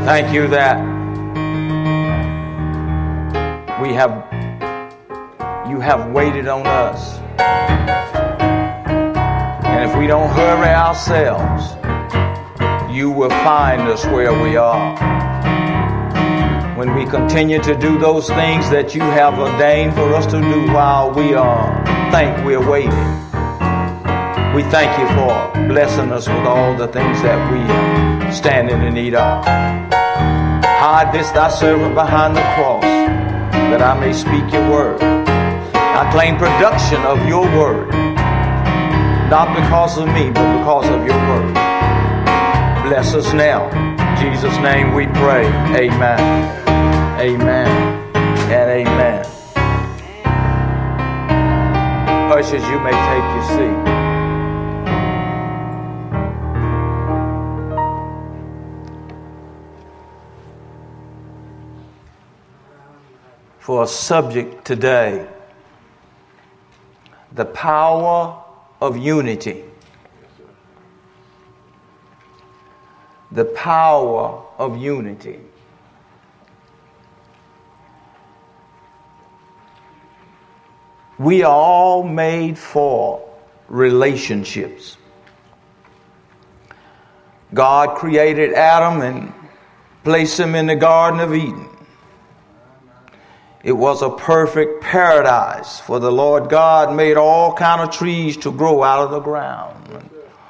Thank you that you have waited on us. And if we don't hurry ourselves, you will find us where we are. When we continue to do those things that you have ordained for us to do while we're waiting. We thank you for blessing us with all the things that we stand in the need of. Hide this thy servant behind the cross, that I may speak your word. I claim production of your word, not because of me, but because of your word. Bless us now. In Jesus' name we pray. Amen. Amen. And amen. Ushers, you may take your seat. For a subject today, the power of unity. The power of unity. We are all made for relationships. God created Adam and placed him in the Garden of Eden. It was a perfect paradise, for the Lord God made all kind of trees to grow out of the ground.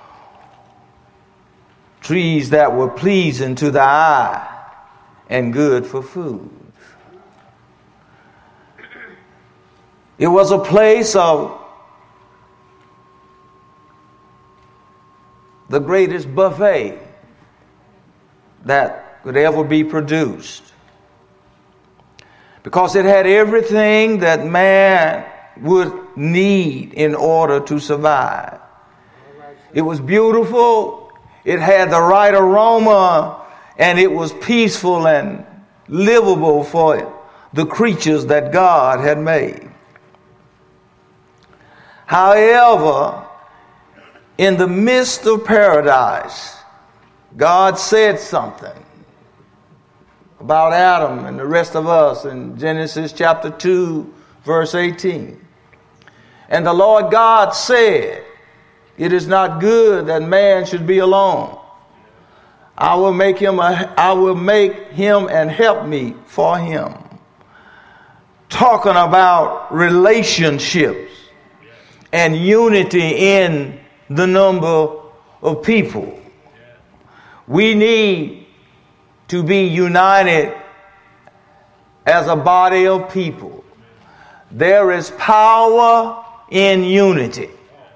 Trees that were pleasing to the eye and good for food. It was a place of the greatest buffet that could ever be produced. Because it had everything that man would need in order to survive. It was beautiful. It had the right aroma. And it was peaceful and livable for the creatures that God had made. However, in the midst of paradise, God said something about Adam and the rest of us in Genesis chapter 2, verse 18. And the Lord God said, it is not good that man should be alone. I will make him and help me for him. Talking about relationships and unity in the number of people. We need to be united as a body of people. There is power in unity.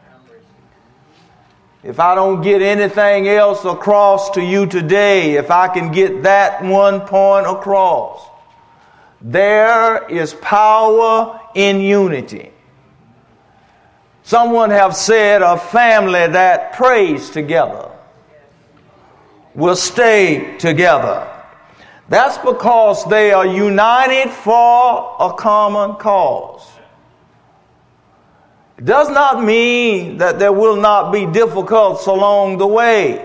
If I don't get anything else across to you today, if I can get that one point across, there is power in unity. Someone have said a family that prays together will stay together. That's because they are united for a common cause. It does not mean that there will not be difficulties along the way.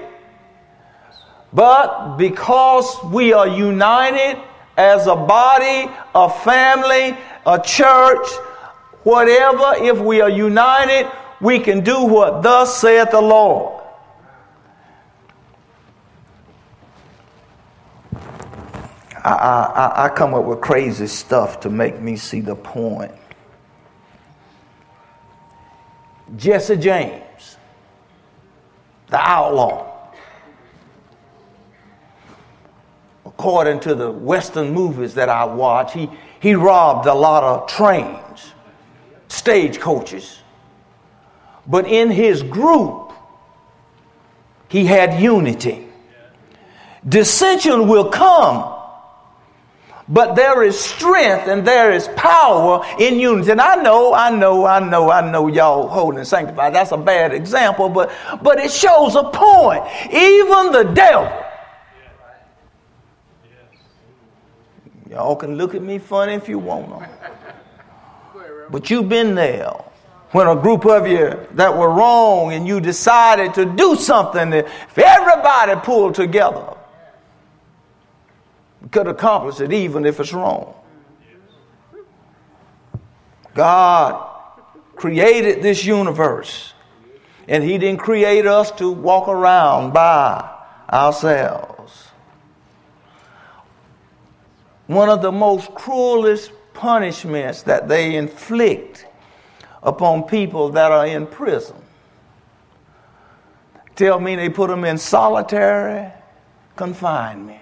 But because we are united as a body, a family, a church, whatever, if we are united, we can do what thus saith the Lord. I come up with crazy stuff to make me see the point. Jesse James, the outlaw, according to the Western movies that I watch, he robbed a lot of trains, stagecoaches. But in his group, he had unity. Dissension will come, but there is strength and there is power in unity. And I know y'all holding and sanctified. That's a bad example, but it shows a point. Even the devil. Y'all can look at me funny if you want to. But you've been there when a group of you that were wrong and you decided to do something. If everybody pulled together, We could accomplish it even if it's wrong. God created this universe, and he didn't create us to walk around by ourselves. One of the most cruelest punishments that they inflict upon people that are in prison. Tell me they put them in solitary confinement.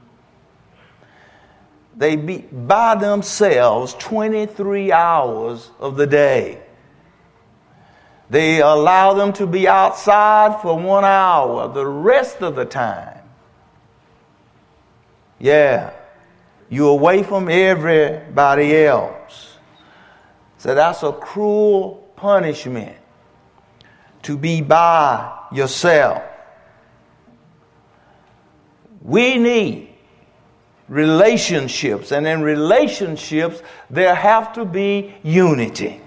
They be by themselves 23 hours of the day. They allow them to be outside for 1 hour the rest of the time. Yeah, you're away from everybody else. So that's a cruel punishment, to be by yourself. We need relationships, and in relationships there have to be unity.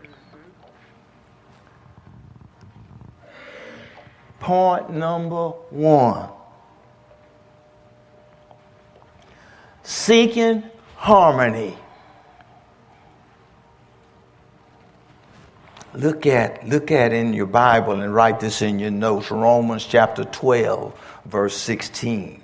Point number 1. Seeking harmony. Look at in your Bible and write this in your notes. Romans chapter 12, verse 16.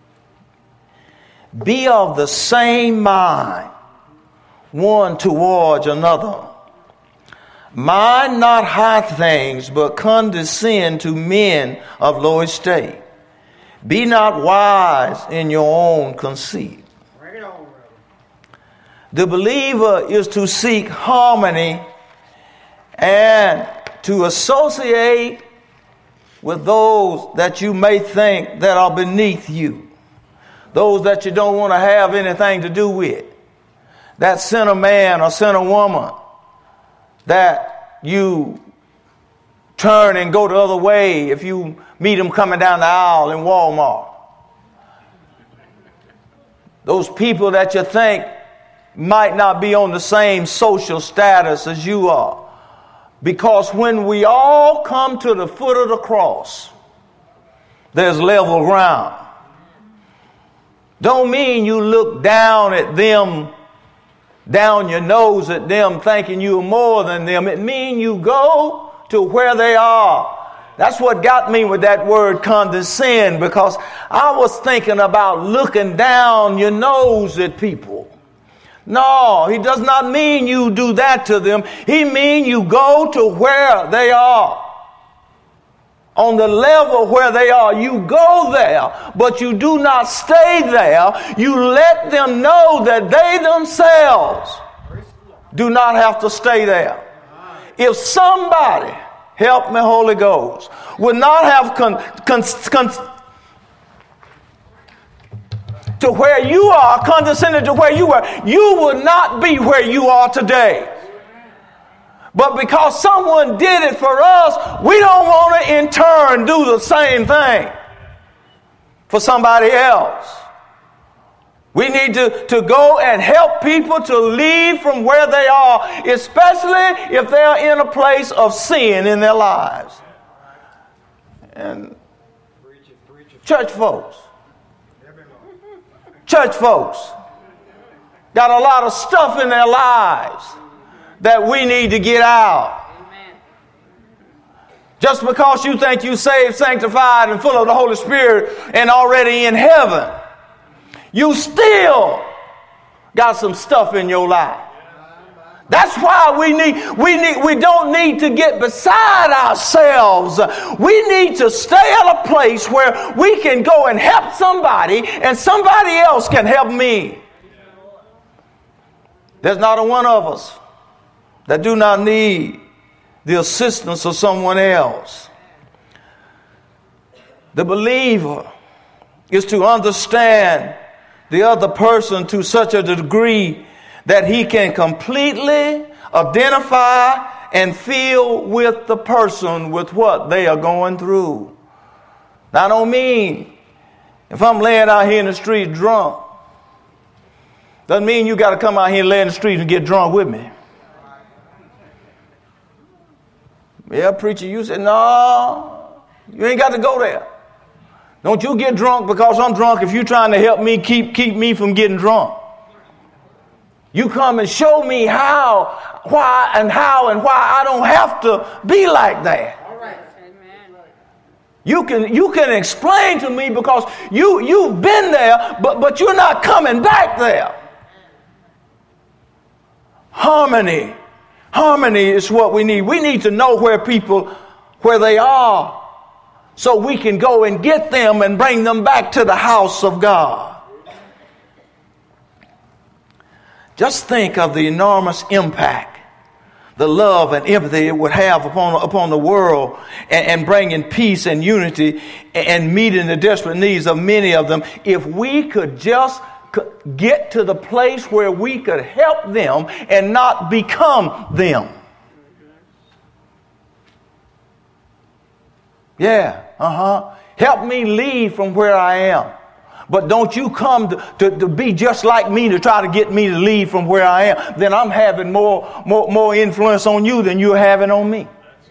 Be of the same mind, one towards another. Mind not high things, but condescend to men of low estate. Be not wise in your own conceit. Bring it on, brother. The believer is to seek harmony and to associate with those that you may think that are beneath you. Those that you don't want to have anything to do with. That sinner man or sinner woman that you turn and go the other way if you meet them coming down the aisle in Walmart. Those people that you think might not be on the same social status as you are. Because when we all come to the foot of the cross, there's level ground. Don't mean you look down at them, down your nose at them, thinking you're more than them. It means you go to where they are. That's what got me with that word condescend, because I was thinking about looking down your nose at people. No, he does not mean you do that to them. He means you go to where they are. On the level where they are, you go there, but you do not stay there. You let them know that they themselves do not have to stay there. If somebody, help me Holy Ghost, would not have to where you are, condescended to where you were, you would not be where you are today. But because someone did it for us, we don't want to in turn do the same thing for somebody else. We need to go and help people to leave from where they are, especially if they're in a place of sin in their lives. And church folks got a lot of stuff in their lives that we need to get out. Amen. Just because you think you saved, sanctified, and full of the Holy Spirit and already in heaven, you still got some stuff in your life. That's why we don't need to get beside ourselves. We need to stay at a place where we can go and help somebody and somebody else can help me. There's not a one of us that do not need the assistance of someone else. The believer is to understand the other person to such a degree that he can completely identify and feel with the person with what they are going through. Now, I don't mean if I'm laying out here in the street drunk, doesn't mean you got to come out here and lay in the street and get drunk with me. Yeah, preacher, you said, no, you ain't got to go there. Don't you get drunk because I'm drunk if you're trying to help me keep me from getting drunk. You come and show me why I don't have to be like that. All right. Amen. You can explain to me because you've been there, but you're not coming back there. Harmony is what we need. We need to know where they are, so we can go and get them and bring them back to the house of God. Just think of the enormous impact, the love and empathy it would have upon the world, and bringing peace and unity and meeting the desperate needs of many of them, if we could just get to the place where we could help them and not become them. Yeah, help me leave from where I am. But don't you come to be just like me to try to get me to leave from where I am. Then I'm having more influence on you than you're having on me.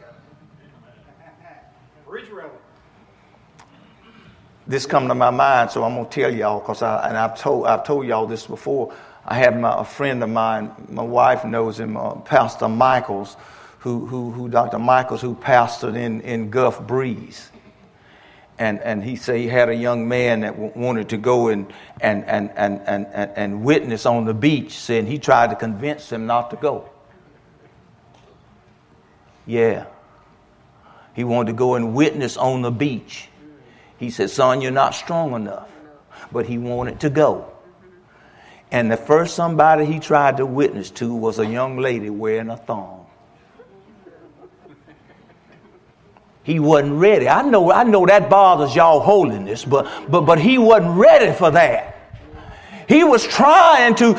This come to my mind, so I'm going to tell y'all, because I've told y'all this before. I had a friend of mine, my wife knows him, Pastor Michaels, who Dr. Michaels, who pastored in Gulf Breeze. And he said he had a young man that wanted to go and witness on the beach, saying he tried to convince him not to go. Yeah. He wanted to go and witness on the beach. He said, son, you're not strong enough. But he wanted to go. And the first somebody he tried to witness to was a young lady wearing a thong. He wasn't ready. I know that bothers y'all holiness, but he wasn't ready for that. He was trying to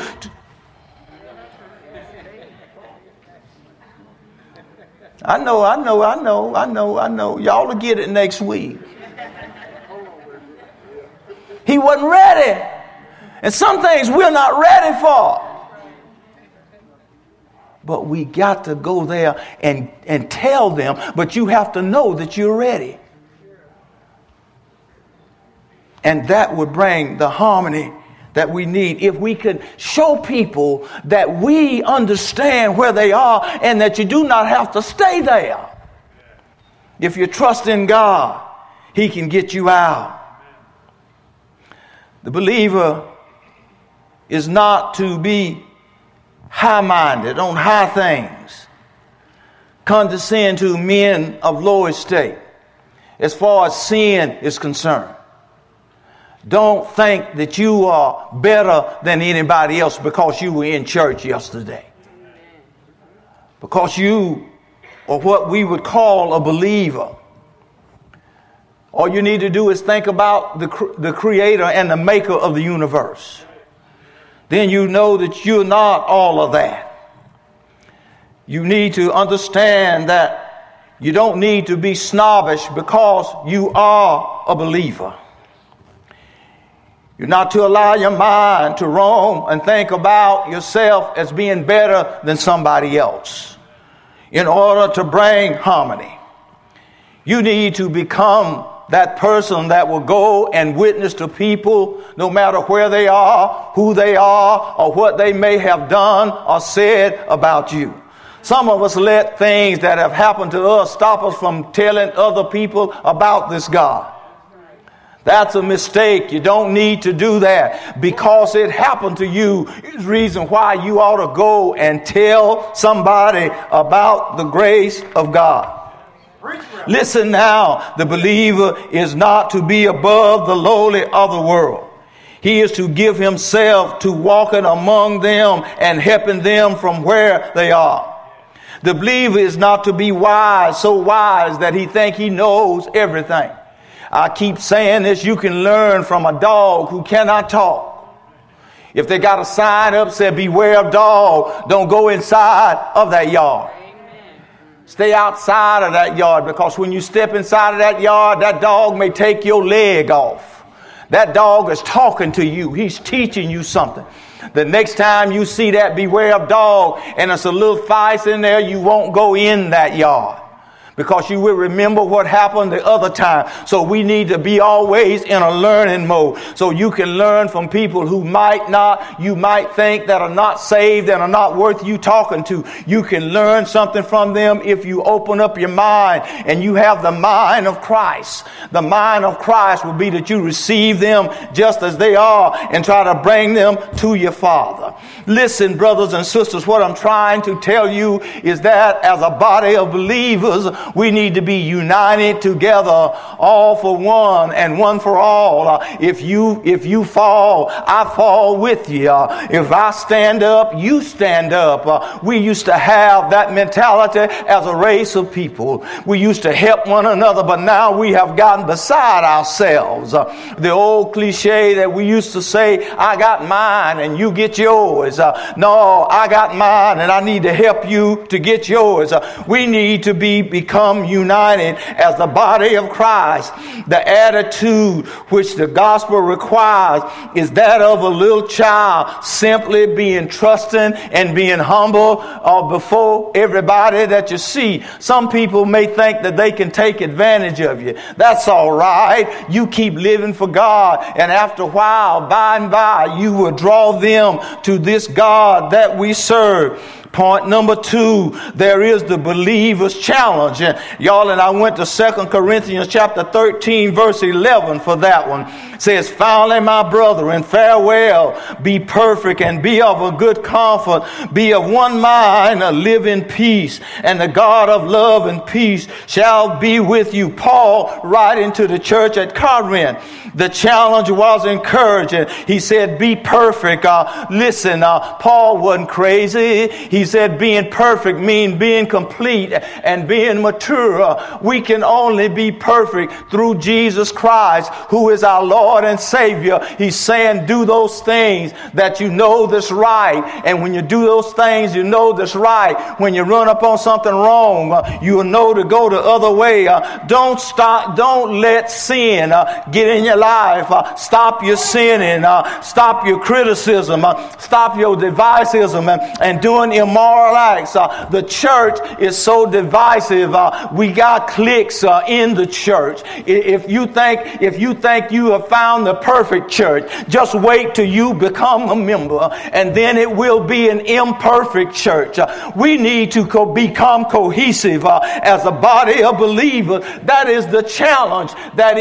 I know. Y'all will get it next week. He wasn't ready. And some things we're not ready for. But we got to go there and tell them, but you have to know that you're ready. And that would bring the harmony that we need. If we could show people that we understand where they are and that you do not have to stay there. If you trust in God, He can get you out. The believer is not to be high-minded on high things, condescend to men of low estate as far as sin is concerned. Don't think that you are better than anybody else because you were in church yesterday. Because you are what we would call a believer. All you need to do is think about the creator and the maker of the universe. Then you know that you're not all of that. You need to understand that you don't need to be snobbish because you are a believer. You're not to allow your mind to roam and think about yourself as being better than somebody else in order to bring harmony. You need to become that person that will go and witness to people no matter where they are, who they are, or what they may have done or said about you. Some of us let things that have happened to us stop us from telling other people about this God. That's a mistake. You don't need to do that. Because it happened to you is the reason why you ought to go and tell somebody about the grace of God. Listen now, the believer is not to be above the lowly of the world. He is to give himself to walking among them and helping them from where they are. The believer is not to be wise, so wise that he thinks he knows everything. I keep saying this, you can learn from a dog who cannot talk. If they got a sign up said, beware of dog, don't go inside of that yard. Stay outside of that yard, because when you step inside of that yard, that dog may take your leg off. That dog is talking to you. He's teaching you something. The next time you see that beware of dog and there's a little feist in there, you won't go in that yard. because you will remember what happened the other time. So we need to be always in a learning mode, so you can learn from people who you might think that are not saved and are not worth you talking to. You can learn something from them if you open up your mind and you have the mind of Christ. The mind of Christ will be that you receive them just as they are and try to bring them to your Father. Listen, brothers and sisters, what I'm trying to tell you is that as a body of believers, we need to be united together, all for one and one for all. If you fall, I fall with you. If I stand up, you stand up. We used to have that mentality as a race of people. We used to help one another, but now we have gotten beside ourselves. The old cliche that we used to say, I got mine and you get yours. No, I got mine and I need to help you to get yours. We need to become united as the body of Christ. The attitude which the gospel requires is that of a little child, simply being trusting and being humble before everybody that you see. Some people may think that they can take advantage of you. That's all right. You keep living for God, and after a while, by and by, you will draw them to this God that we serve. Point number 2, there is the believer's challenge. Y'all, and I went to 2 Corinthians chapter 13, verse 11 for that one. It says, finally, my brethren, farewell, be perfect and be of a good comfort, be of one mind, live in peace, and the God of love and peace shall be with you. Paul, writing to the church at Corinth, the challenge was encouraging. He said, be perfect. Listen, Paul wasn't crazy. He said being perfect means being complete and being mature. We can only be perfect through Jesus Christ, who is our Lord and Savior. He's saying do those things that you know that's right. And when you do those things you know that's right, when you run up on something wrong, you'll know to go the other way. Don't let sin get in your life. Stop your sinning. Stop your criticism. Stop your divisivism and doing immoral acts. The church is so divisive. We got cliques in the church. If you think you have found the perfect church, just wait till you become a member, and then it will be an imperfect church. We need to become cohesive as a body of believers. That is the challenge that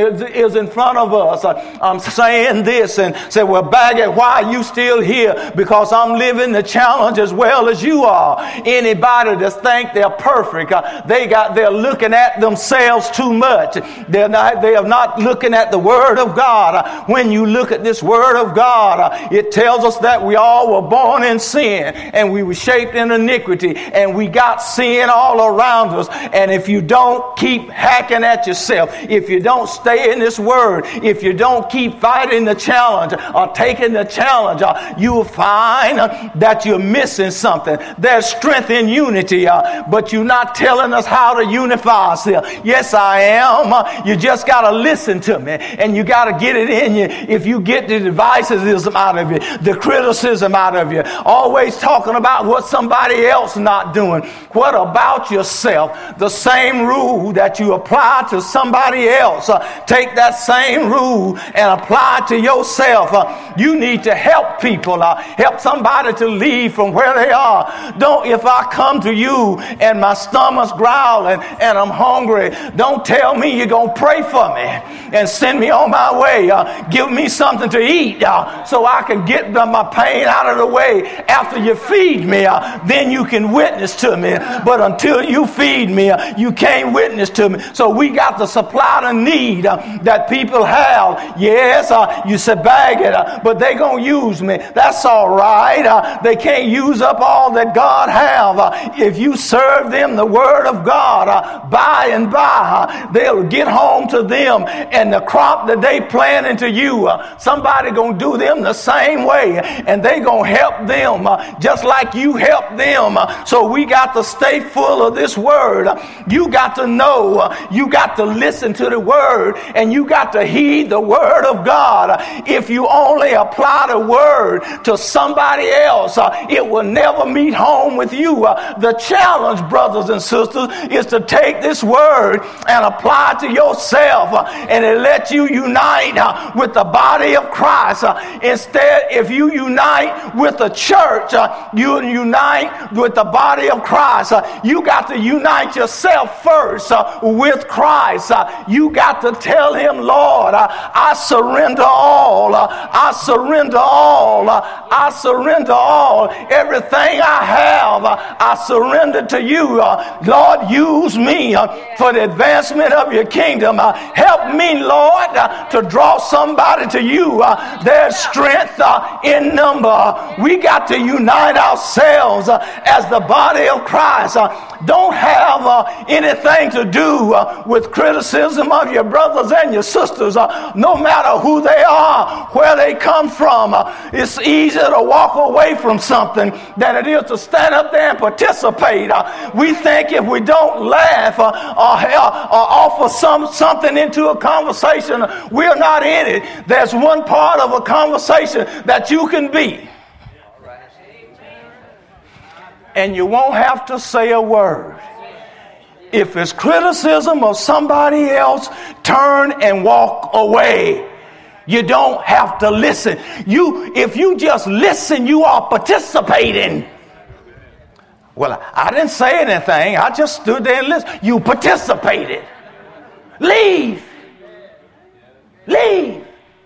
is in front of us. I'm saying this and say, well, Baggett, why are you still here? Because I'm living the challenge as well as you are. Anybody that think they're perfect, they're looking at themselves too much. They are not looking at the Word of God. When you look at this Word of God, it tells us that we all were born in sin and we were shaped in iniquity and we got sin all around us. And if you don't keep hacking at yourself, if you don't stay in this Word, if you don't keep fighting the challenge or taking the challenge, you will find that you're missing something. There's strength in unity, but you're not telling us how to unify ourselves. Yes, I am. You just got to listen to me, and you got to get it in you. If you get the divisivism out of you, the criticism out of you, always talking about what somebody else not doing, what about yourself? The same rule that you apply to somebody else, take that same rule and apply it to yourself. You need to help people, help somebody to leave from where they are. If I come to you and my stomach's growling and I'm hungry, don't tell me you're going to pray for me and send me on my way. Give me something to eat so I can get my pain out of the way. After you feed me, then you can witness to me. But until you feed me, you can't witness to me. So we got to supply the need that people have. Yes, you say bag it, but they going to use me. That's all right. They can't use up all that God have. If you serve them the Word of God, by and by, they'll get home to them, and the crop that they plant into you, somebody going to do them the same way, and they going to help them just like you help them. So we got to stay full of this Word. You got to know, you got to listen to the Word, and you got to heed the Word of God. If you only apply the Word to somebody else, it will never ever meet home with you. The challenge, brothers and sisters, is to take this word and apply it to yourself and it let you unite with the body of Christ. Instead, if you unite with the church, you unite with the body of Christ. You got to unite yourself first with Christ. You got to tell him, Lord, I surrender all. I surrender all. I surrender all. Everything I have, I surrender to you. Lord, use me for the advancement of your kingdom. Help me, Lord, to draw somebody to you. There's strength in number. We got to unite ourselves as the body of Christ. Don't have anything to do with criticism of your brothers and your sisters, no matter who they are, where they come from. It's easier to walk away from something than it is to stand up there and participate. We think if we don't laugh or offer something into a conversation, we're not in it. There's one part of a conversation that you can be, and you won't have to say a word. If it's criticism of somebody else, turn and walk away. You don't have to listen. If you just listen, you are participating. Well, I didn't say anything. I just stood there and listened. You participated. Leave. Leave.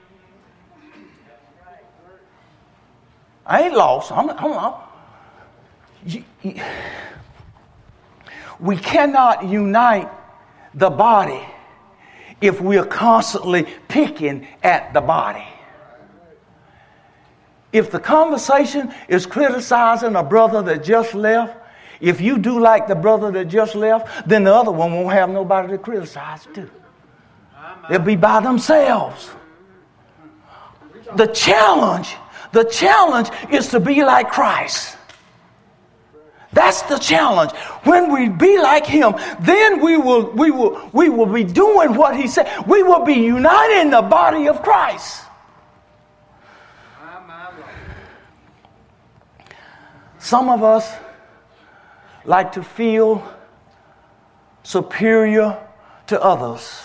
I ain't lost. We cannot unite the body if we're constantly picking at the body. If the conversation is criticizing a brother that just left, if you do like the brother that just left, then the other one won't have nobody to criticize too. They'll be by themselves. The challenge is to be like Christ. That's the challenge. When we be like him, then we will be doing what he said. We will be uniting the body of Christ. Some of us like to feel superior to others.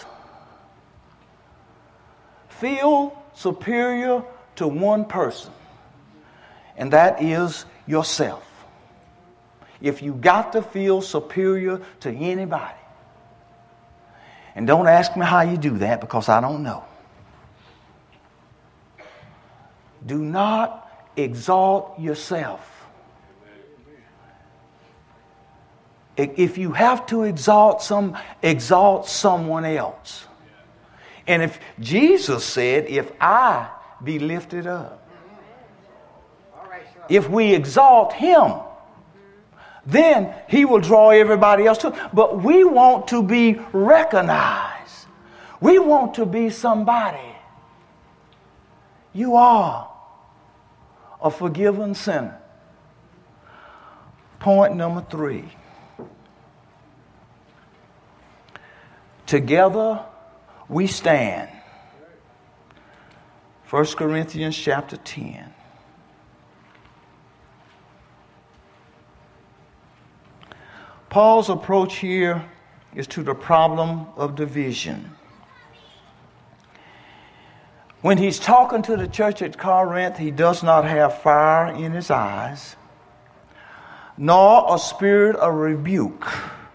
Feel superior to one person, and that is yourself. If you got to feel superior to anybody, and don't ask me how you do that because I don't know. Do not exalt yourself. If you have to exalt someone else. And if Jesus said, if I be lifted up, if we exalt him, then he will draw everybody else to him. But we want to be recognized. We want to be somebody. You are a forgiven sinner. Point number 3. Together we stand. 1 Corinthians chapter 10. Paul's approach here is to the problem of division. When he's talking to the church at Corinth, he does not have fire in his eyes, nor a spirit of rebuke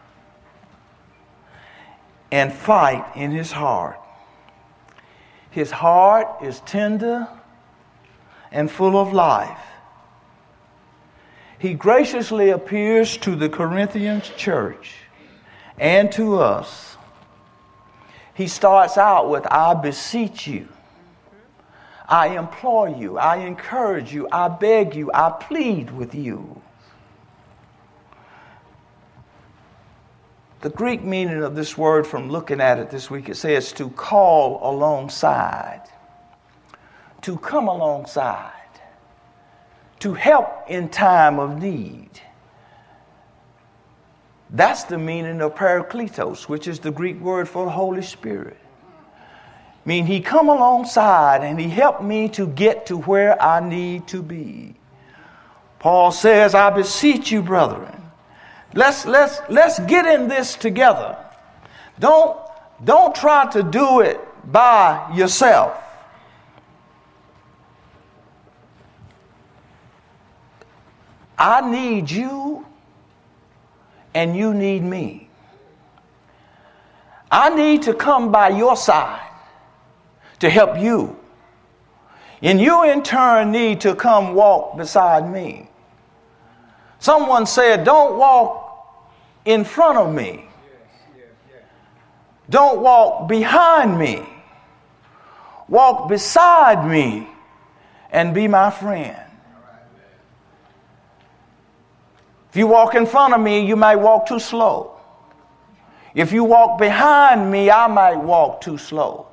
and fight in his heart. His heart is tender and full of life. He graciously appears to the Corinthian church and to us. He starts out with, I beseech you, I implore you, I encourage you, I beg you, I plead with you. The Greek meaning of this word, from looking at it this week, it says to call alongside, to come alongside, to help in time of need. That's the meaning of parakletos, which is the Greek word for the Holy Spirit. I mean, he come alongside and he helped me to get to where I need to be. Paul says, I beseech you, brethren. Let's get in this together. Don't try to do it by yourself. I need you and you need me. I need to come by your side to help you. And you in turn need to come walk beside me. Someone said, don't walk in front of me. Don't walk behind me. Walk beside me and be my friend. If you walk in front of me, you might walk too slow. If you walk behind me, I might walk too slow.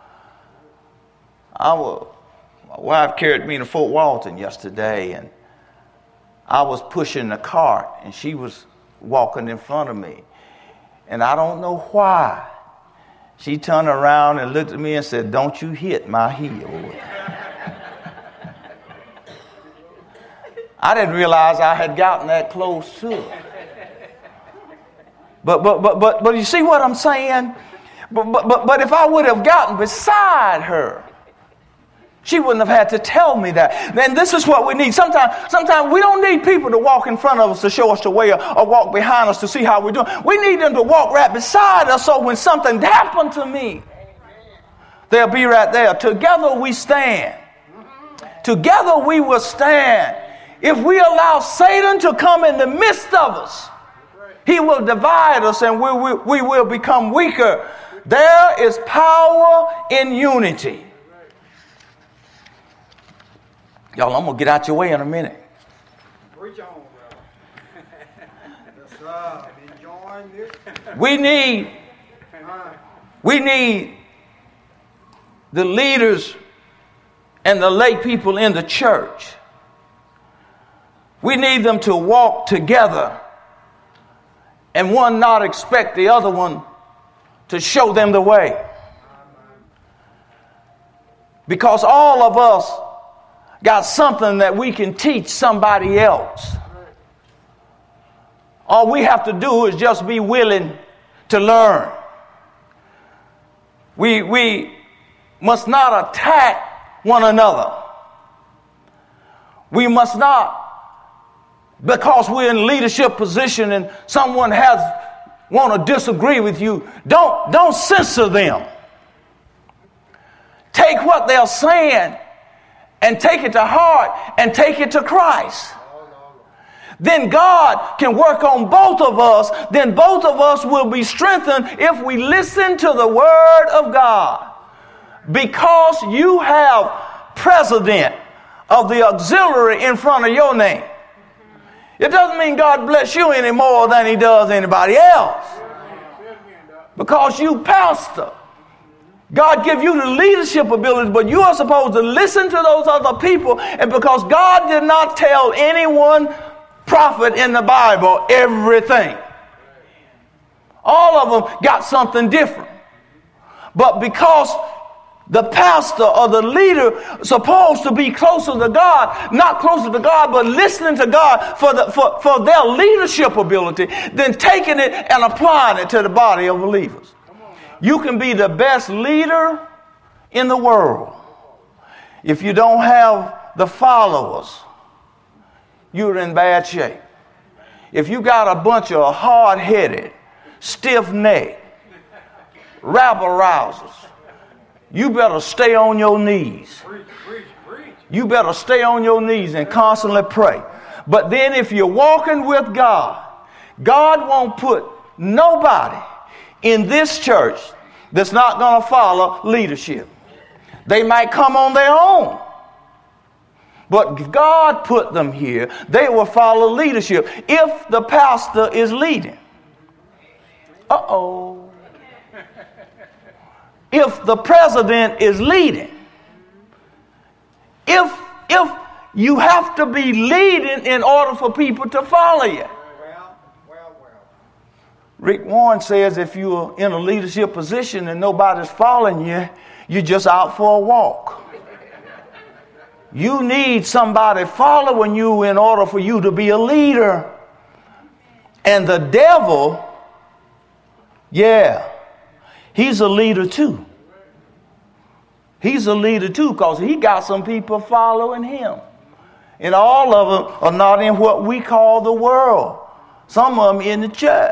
My wife carried me to Fort Walton yesterday, and I was pushing the cart, and she was walking in front of me. And I don't know why. She turned around and looked at me and said, don't you hit my heel. I didn't realize I had gotten that close to her. But you see what I'm saying? But if I would have gotten beside her, she wouldn't have had to tell me that. Then this is what we need. Sometimes we don't need people to walk in front of us to show us the way or walk behind us to see how we're doing. We need them to walk right beside us so when something happened to me, they'll be right there. Together we stand. Together we will stand. If we allow Satan to come in the midst of us, he will divide us and we will become weaker. There is power in unity. Y'all, I'm going to get out your way in a minute. Preach on, brother. Enjoying this. We need the leaders and the lay people in the church. We need them to walk together and one not expect the other one to show them the way. Because all of us got something that we can teach somebody else. All we have to do is just be willing to learn. We must not attack one another. We must not, because we're in leadership position and someone want to disagree with you, don't censor them. Take what they're saying and take it to heart and take it to Christ. Then God can work on both of us. Then both of us will be strengthened if we listen to the word of God. Because you have president of the auxiliary in front of your name. It doesn't mean God bless you any more than he does anybody else. Because you pastor. God give you the leadership abilities, but you are supposed to listen to those other people. And because God did not tell any one prophet in the Bible everything. All of them got something different. But because the pastor or the leader is supposed to be closer to God, not closer to God, but listening to God for their leadership ability, then taking it and applying it to the body of believers. You can be the best leader in the world. If you don't have the followers, you're in bad shape. If you got a bunch of hard-headed, stiff-necked, rabble-rousers, you better stay on your knees. You better stay on your knees and constantly pray. But then if you're walking with God, God won't put nobody in this church that's not going to follow leadership. They might come on their own. But if God put them here, they will follow leadership if the pastor is leading. Uh-oh. If the president is leading. If you have to be leading in order for people to follow you. Rick Warren says if you're in a leadership position and nobody's following you, you're just out for a walk. You need somebody following you in order for you to be a leader. And the devil, yeah, he's a leader too. He's a leader too because he got some people following him. And all of them are not in what we call the world. Some of them in the church.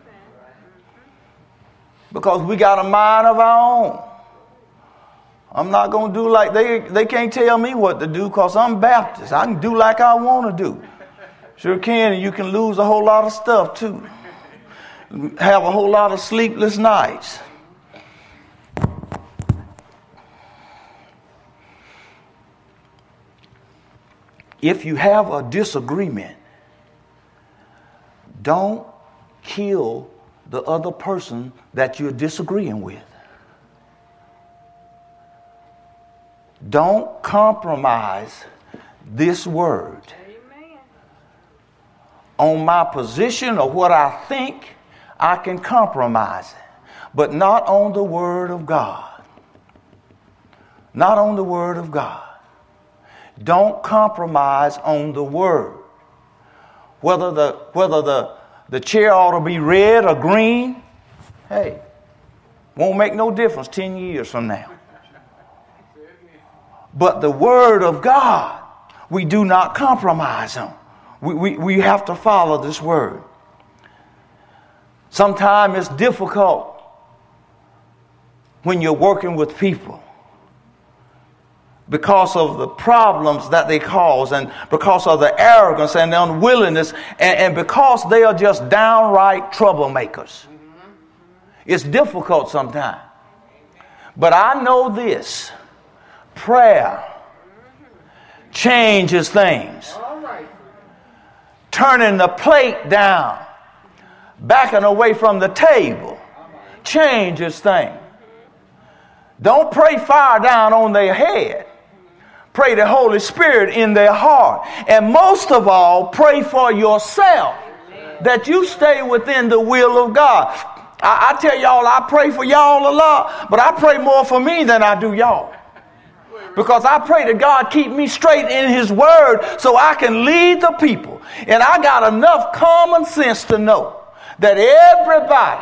Because we got a mind of our own. I'm not going to do like they can't tell me what to do because I'm Baptist. I can do like I want to do. Sure can, and you can lose a whole lot of stuff too. Have a whole lot of sleepless nights. If you have a disagreement, don't kill the other person that you're disagreeing with. Don't compromise this word. Amen. On my position or what I think, I can compromise it, but not on the word of God. Not on the word of God. Don't compromise on the word. Whether the chair ought to be red or green, hey, won't make no difference 10 years from now. But the word of God, we do not compromise on. We have to follow this word. Sometimes it's difficult when you're working with people because of the problems that they cause and because of the arrogance and the unwillingness and because they are just downright troublemakers. It's difficult sometimes. But I know this. Prayer changes things. Turning the plate down, backing away from the table, changes things. Don't pray fire down on their head. Pray the Holy Spirit in their heart. And most of all, pray for yourself that you stay within the will of God. I tell y'all, I pray for y'all a lot, but I pray more for me than I do y'all. Because I pray that God keep me straight in his word so I can lead the people. And I got enough common sense to know that everybody,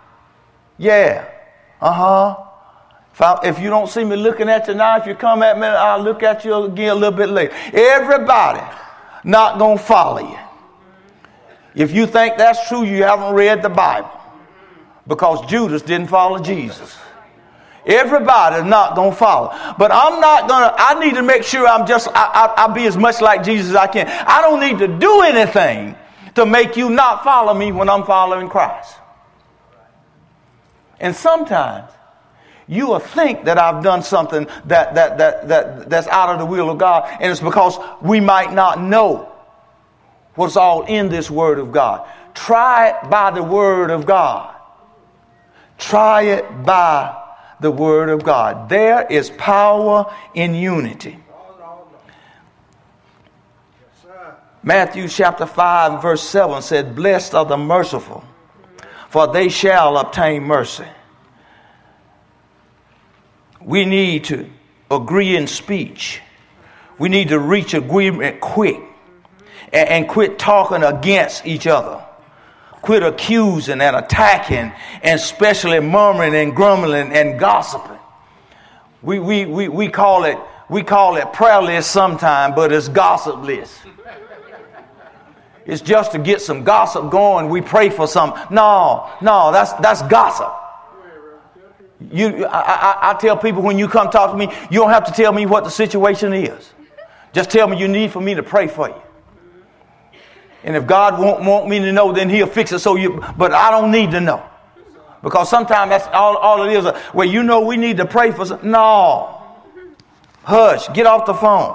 if you don't see me looking at you now, if you come at me, I'll look at you again a little bit later. Everybody not going to follow you. If you think that's true, you haven't read the Bible. Because Judas didn't follow Jesus. Everybody's not going to follow. But I'm not going to, I need to make sure I'll be as much like Jesus as I can. I don't need to do anything to make you not follow me when I'm following Christ. And sometimes you will think that I've done something that's out of the will of God, and it's because we might not know what's all in this word of God. Try it by the word of God. Try it by the word of God. There is power in unity. Matthew chapter 5 verse 7 said, "Blessed are the merciful, for they shall obtain mercy." We need to agree in speech. We need to reach agreement quick and quit talking against each other. Quit accusing and attacking and especially murmuring and grumbling and gossiping. We call it prayer list sometime, but it's gossip list. It's just to get some gossip going. We pray for some. No, that's gossip. I tell people when you come talk to me, you don't have to tell me what the situation is. Just tell me you need for me to pray for you. And if God won't want me to know, then he'll fix it but I don't need to know. Because sometimes that's all it is. Well, we need to pray for some. No. Hush. Get off the phone.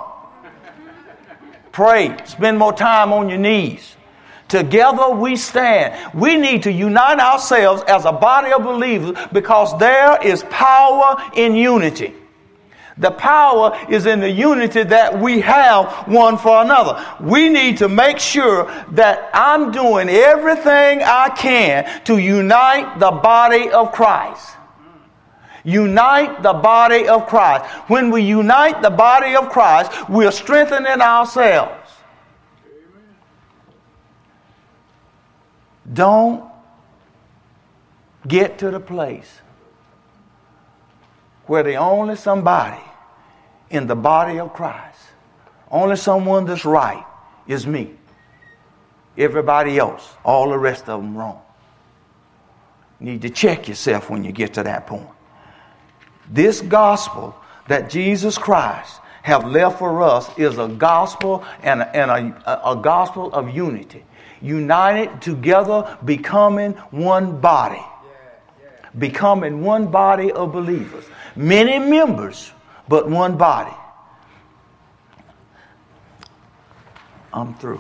Pray. Spend more time on your knees. Together we stand. We need to unite ourselves as a body of believers because there is power in unity. The power is in the unity that we have one for another. We need to make sure that I'm doing everything I can to unite the body of Christ. Unite the body of Christ. When we unite the body of Christ, we're strengthening ourselves. Don't get to the place where the only somebody in the body of Christ, only someone that's right, is me. Everybody else, all the rest of them wrong. You need to check yourself when you get to that point. This gospel that Jesus Christ have left for us is a gospel and a gospel of unity. United together, becoming one body. Becoming one body of believers. Many members, but one body. I'm through.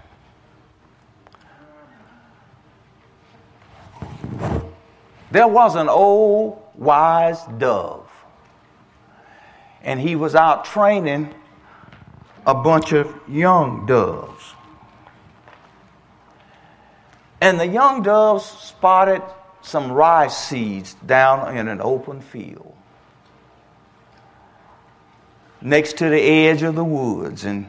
There was an old wise dove, and he was out training a bunch of young doves. And the young doves spotted some rice seeds down in an open field next to the edge of the woods. And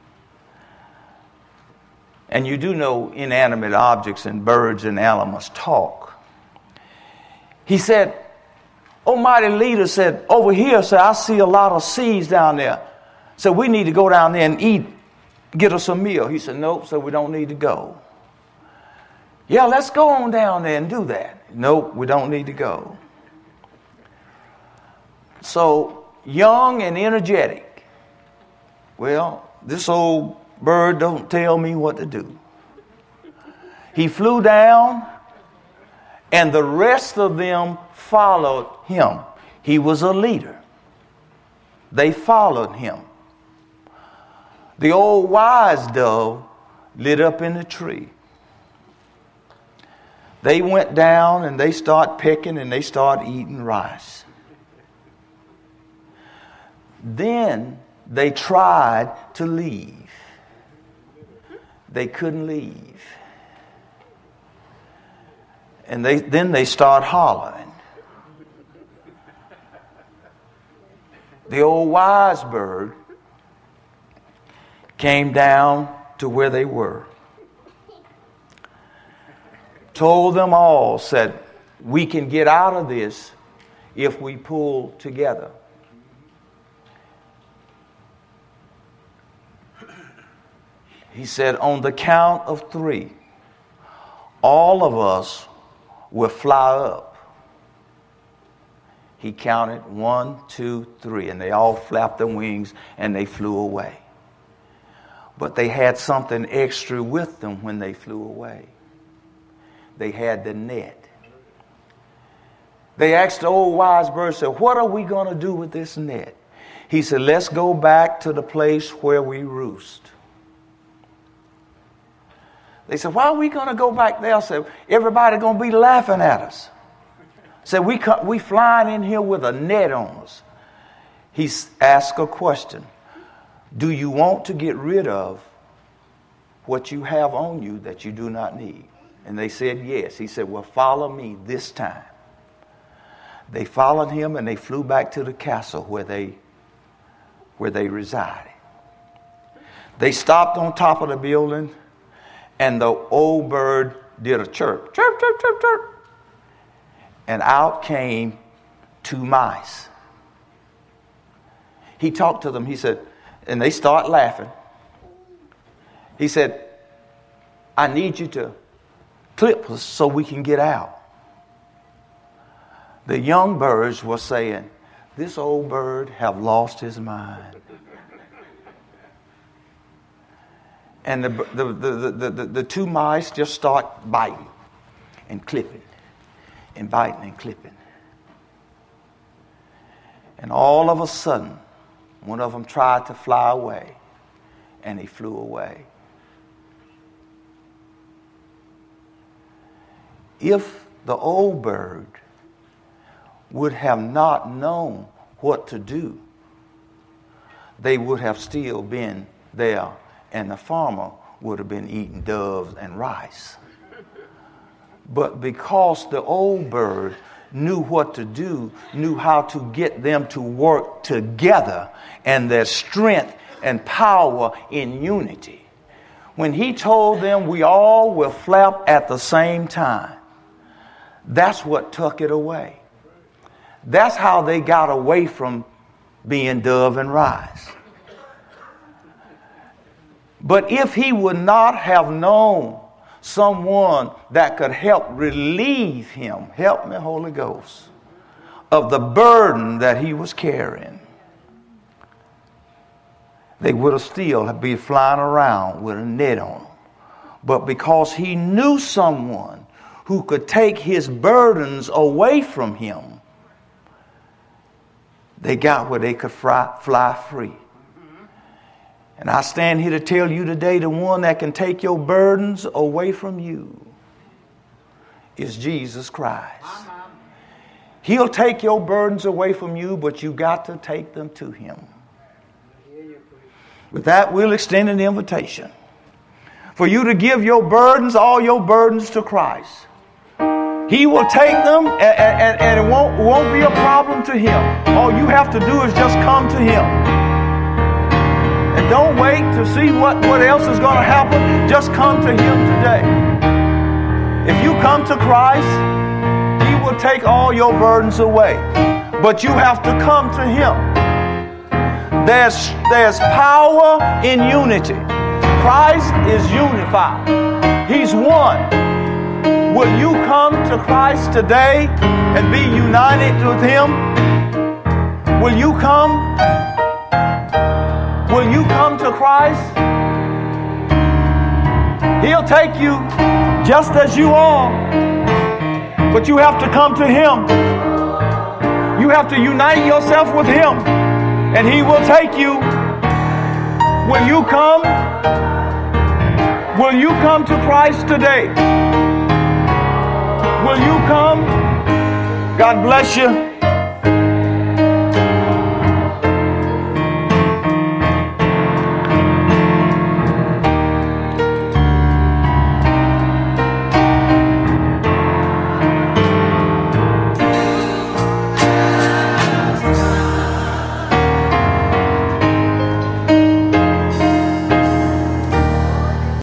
you do know inanimate objects and birds and animals talk. He said, Almighty Leader said, over here, said, I see a lot of seeds down there. So we need to go down there and eat, get us a meal. He said, nope, so we don't need to go. Yeah, let's go on down there and do that. Nope, we don't need to go. So, young and energetic. Well, this old bird don't tell me what to do. He flew down, and the rest of them followed him. He was a leader. They followed him. The old wise dove lit up in the tree. They went down and they start picking and they start eating rice. Then they tried to leave. They couldn't leave. And then they start hollering. The old wise bird came down to where they were. Told them all, said, we can get out of this if we pull together. He said, on the count of 3, all of us will fly up. He counted 1, 2, 3, and they all flapped their wings and they flew away. But they had something extra with them when they flew away. They had the net. They asked the old wise bird, said, what are we going to do with this net? He said, let's go back to the place where we roost. They said, why are we going to go back there? I said, everybody going to be laughing at us. Said, we flying in here with a net on us. He asked a question. Do you want to get rid of what you have on you that you do not need? And they said, yes. He said, well, follow me this time. They followed him and they flew back to the castle where they resided. They stopped on top of the building, and the old bird did a chirp. Chirp, chirp, chirp, chirp. And out came 2 mice. He talked to them. He said, and they start laughing. He said, I need you to clip us so we can get out. The young birds were saying, this old bird have lost his mind. And the 2 mice just start biting and clipping and biting and clipping. And all of a sudden, one of them tried to fly away, and he flew away. If the old bird would have not known what to do, they would have still been there, and the farmer would have been eating doves and rice. But because the old bird knew what to do, knew how to get them to work together, and their strength and power in unity. When he told them we all will flap at the same time, that's what took it away. That's how they got away from being dove and rise. But if he would not have known someone that could help relieve him, help me, Holy Ghost, of the burden that he was carrying, they would have still been flying around with a net on them. But because he knew someone who could take his burdens away from him, they got where they could fly free. And I stand here to tell you today, the one that can take your burdens away from you is Jesus Christ. He'll take your burdens away from you, but you got to take them to him. With that, we'll extend an invitation for you to give your burdens, all your burdens, to Christ. He will take them, and it won't be a problem to him. All you have to do is just come to him. And don't wait to see what else is going to happen. Just come to him today. If you come to Christ, he will take all your burdens away. But you have to come to him. There's power in unity. Christ is unified. He's one. Will you come to Christ today and be united with him? Will you come? Will you come to Christ? He'll take you just as you are. But you have to come to him. You have to unite yourself with him. And he will take you. Will you come? Will you come to Christ today? Will you come? God bless you.